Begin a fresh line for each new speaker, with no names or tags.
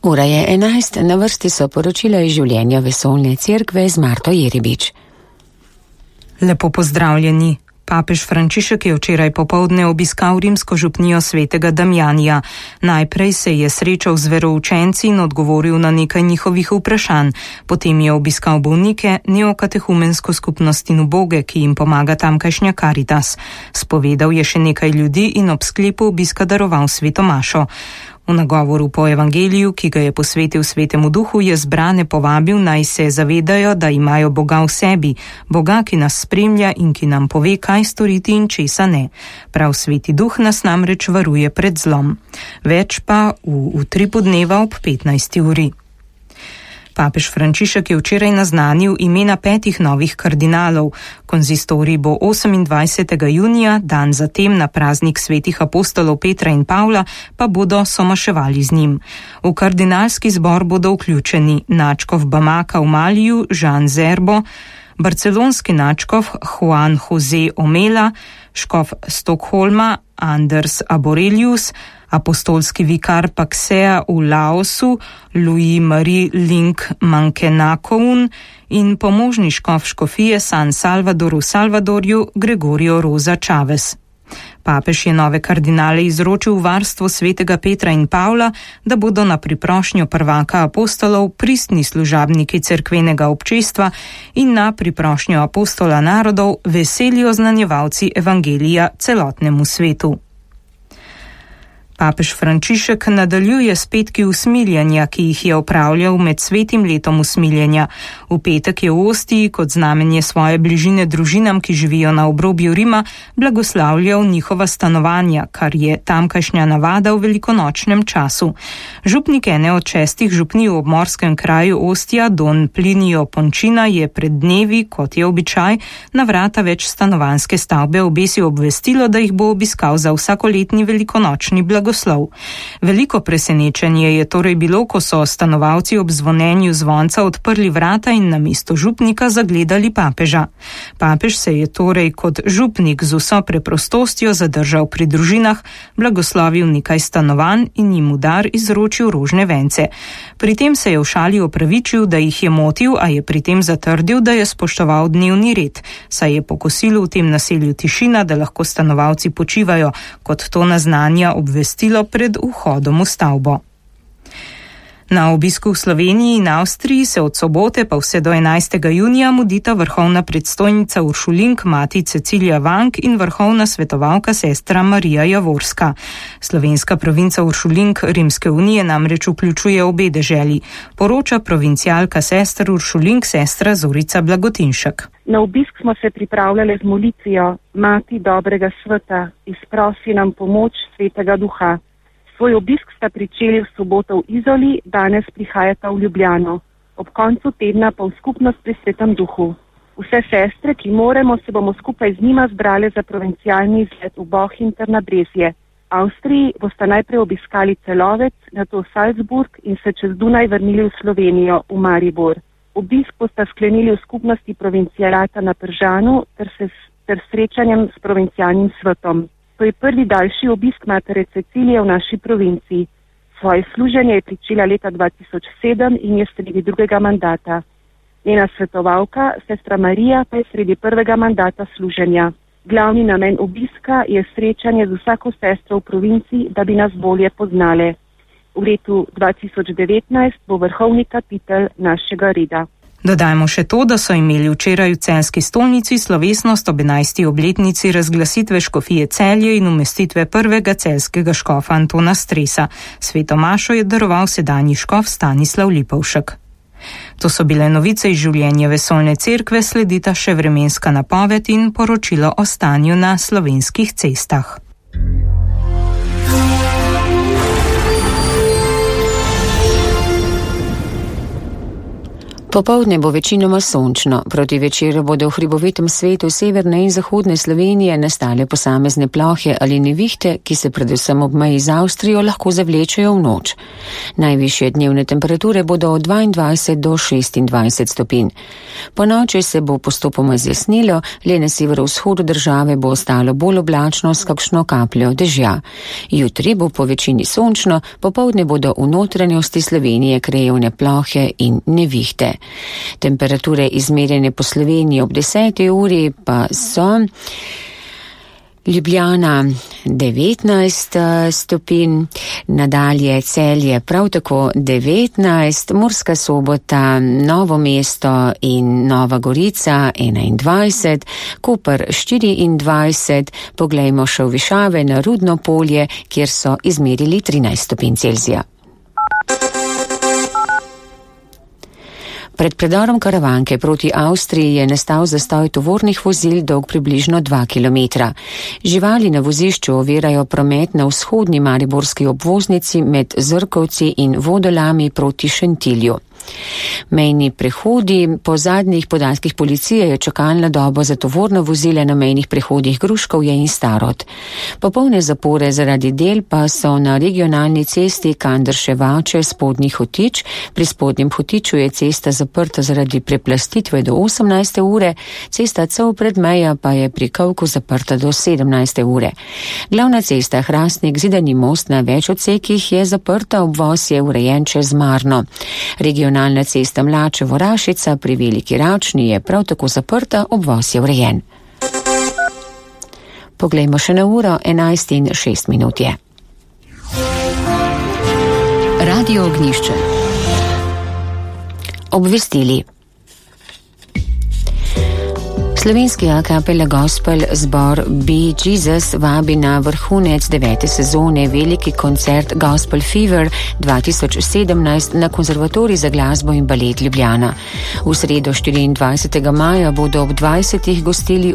Ura je 11, na vrsti so poročila iz življenja Vesoljne cerkve z Marto Jeribič.
Lepo pozdravljeni. Papež Frančišek je včeraj popoldne obiskal rimsko župnijo svetega Damjanija. Najprej se je srečal z veroučenci in odgovoril na nekaj njihovih vprašanj. Potem je obiskal bolnike, neokatehumensko skupnost in uboge, ki jim pomaga tamkajšnja Karitas. Spovedal je še nekaj ljudi in ob sklepu obiska daroval sveto mašo. V nagovoru po evangeliju, ki ga je posvetil Svetemu Duhu, je zbrane povabil, naj se zavedajo, da imajo Boga v sebi, Boga, ki nas spremlja in ki nam pove, kaj storiti in česa ne. Prav Sveti Duh nas namreč varuje pred zlom. Več pa v utripu dneva ob 15. uri. Papež Frančišek je včeraj naznanil imena 5 novih kardinalov. Konzistorij bo 28. junija, dan zatem na praznik svetih apostolov Petra in Pavla, pa bodo somaševali z njim. V kardinalski zbor bodo vključeni nadškof Bamaka v Maliju Jean Zerbo, barcelonski nadškof Juan José Omela, škof Stockholma Anders Aborelius, apostolski vikar Paksea v Laosu Louis-Marie Link Mankenakoun in pomožni škof škofije San Salvador v Salvadorju Gregorio Rosa Chavez. Papež je nove kardinale izročil v varstvo svetega Petra in Pavla, da bodo na priprošnjo prvaka apostolov pristni služabniki cerkvenega občestva in na priprošnjo apostola narodov veseli oznanjevalci evangelija celotnemu svetu. Papež Frančišek nadaljuje s petki usmiljenja, ki jih je opravljal med svetim letom usmiljenja. V petek je v Ostiji kot znamenje svoje bližine družinam, ki živijo na obrobju Rima, blagoslavljal njihova stanovanja, kar je tamkajšnja navada v velikonočnem času. Župnik ene od 6 župnij v obmorskem kraju Ostija, Don Plinio Pončina, je pred dnevi, kot je običaj, na vrata večstanovanjske stavbe obesil obvestilo, da jih bo obiskal za vsakoletni velikonočni blagoslov. Veliko presenečenje je torej bilo, ko so stanovalci ob zvonenju zvonca odprli vrata in na mesto župnika zagledali papeža. Papež se je torej kot župnik z vso preprostostjo zadržal pri družinah, blagoslovil nekaj stanovanj in jim v dar izročil rožne vence. Pri tem se je v šali opravičil, da jih je motil, a je pri tem zatrdil, da je spoštoval dnevni red, saj je po kosilu v tem naselju tišina, da lahko stanovalci počivajo, kot to naznanja obvestilo pred vhodom v stavbo. Na obisku v Sloveniji in Avstriji se od sobote pa vse do 11. junija mudita vrhovna predstojnica Uršulink mati Cecilija Vank in vrhovna svetovalka sestra Marija Javorska. Slovenska provinca Uršulink Rimske unije namreč vključuje obe deželi, poroča provincialka sester Uršulink sestra Zorica Blagotinšek.
Na obisk smo se pripravljali z molitvijo Mati dobrega sveta, izprosi nam pomoč Svetega Duha. Svoj obisk sta pričeli v soboto v Izoli, danes prihajata v Ljubljano. Ob koncu tedna pa v skupnost pri Svetem Duhu. Vse sestre, ki moremo, se bomo skupaj z njima zbrali za provincialni izlet v Bohinj ter na Brezje. V Avstriji bosta najprej obiskali Celovec, nato Salzburg in se čez Dunaj vrnili v Slovenijo, v Maribor. Obisk bosta sklenili v skupnosti provincialata na Pržanu ter srečanjem s provincialnim svetom. To je prvi daljši obisk matere Cecilije v naši provinciji. Svoje služenje je pričela leta 2007 in je sredi drugega mandata. Njena svetovalka, sestra Marija, pa je sredi prvega mandata služenja. Glavni namen obiska je srečanje z vsako sestro v provinciji, da bi nas bolje poznale. V letu 2019 bo vrhovni kapitelj našega reda.
Dodajmo še to, da so imeli včeraj v Celjski stolnici slovesnost ob 11. obletnici razglasitve škofije Celje in umestitve prvega celjskega škofa Antona Stresa. Sveto mašo je daroval sedanji škof Stanislav Lipovšek. To so bile novice iz življenja Vesoljne cerkve, sledita še vremenska napoved in poročilo o stanju na slovenskih cestah.
Popoldne bo večinoma sončno, proti večeru bodo v hribovitem svetu severne in zahodne Slovenije nastale posamezne plohe ali nevihte, ki se predvsem ob meji z Avstrijo lahko zavlečejo v noč. Najvišje dnevne temperature bodo od 22 do 26 stopinj. Po noči se bo postopoma zjasnilo, le na severovzhodu države bo ostalo bolj oblačno s kakšno kapljo dežja. Jutri bo po večini sončno, popoldne bodo v notranjosti Slovenije krajevne plohe in nevihte. Temperature izmerjene po Sloveniji ob 10. uri pa so Ljubljana 19 stopinj, nadalje Celje prav tako 19, Murska Sobota, Novo mesto in Nova Gorica 21, Koper 24, poglejmo še v Višave na Rudno polje, kjer so izmerili 13 stopinj Celzija. Pred predorom Karavanke proti Avstriji je nastal zastoj tovornih vozil dolg približno 2 km. Živali na vozišču ovirajo promet na vzhodni mariborski obvoznici med Zrkovci in Vodolami proti Šentilju. Mejni prehodi, po zadnjih podatkih policije je čakalna doba za tovorno vozile na mejnih prehodih Gruškovje in Starod. Popolne zapore zaradi del pa so na regionalni cesti Kandrše-Vače Spodnji Hotič. Pri Spodnjem Hotiču je cesta zaprta zaradi preplastitve do 18. ure, cesta Cov-Predmeja pa je pri Kovku zaprta do 17. ure. Glavna cesta Hrastnik-Zidani most na več odsekih je zaprta, obvoz je urejen čez Marno. Regionalna cesta Mlačevo-Rašica pri Veliki Račni je prav tako zaprta, obvoz je urejen. Poglejmo še na uro, 11:06 je. Radio Ognjišče. Obvestili. Slovenski a cappella gospel zbor Be Jesus vabi na vrhunec 9. sezone veliki koncert Gospel Fever 2017 na Konzervatorij za glasbo in balet Ljubljana. V sredo 24. maja bodo ob 20. gostili